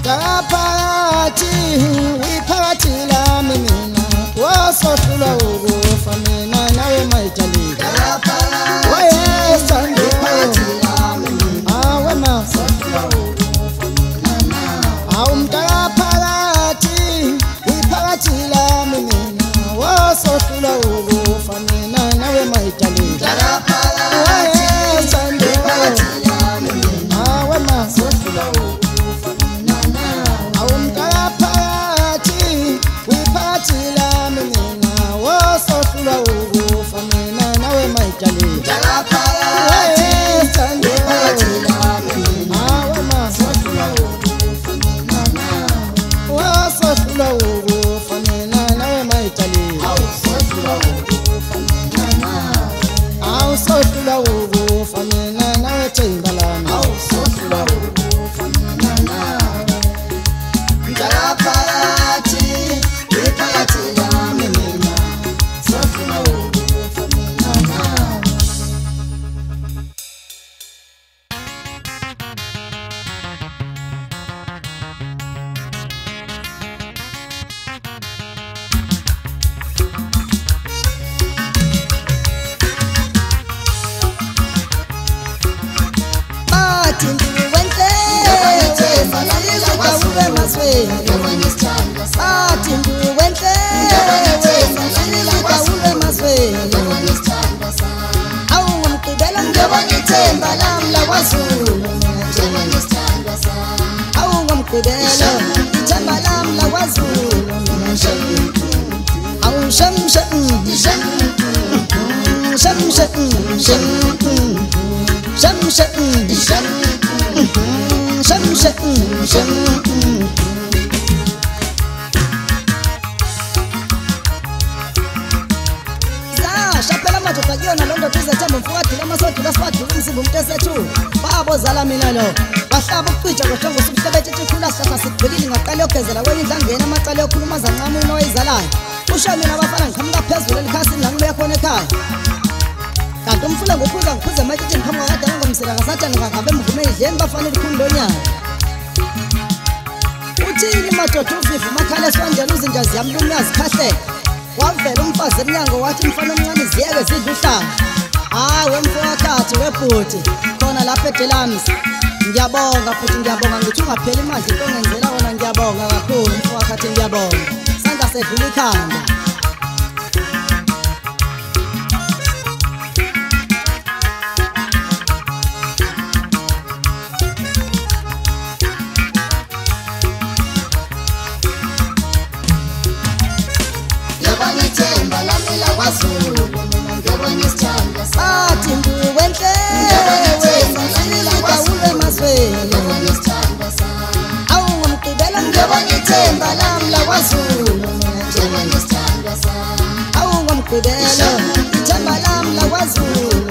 Mtapati wipati la mina wasohlulwa ukufa mina nawe mayitali waye sando awe ma awu mtapati wipati la mina wasohlulwa ukufa mina nawe mayitali waye sando awe ma wavela umfazi emnyango wathi mfana omncane ziyeke zidla uhlanga wemfowakhathi webhuti khona lapha eDelams ngiyabonga futhi ngiyabonga ngithi ungapheli imali into ongenzela wona ngiyabonga kakhulu mfowakhathi ngiyabonga sanda sedlula ikhanda Awungomgqibelo ithemba lam lakwaZulu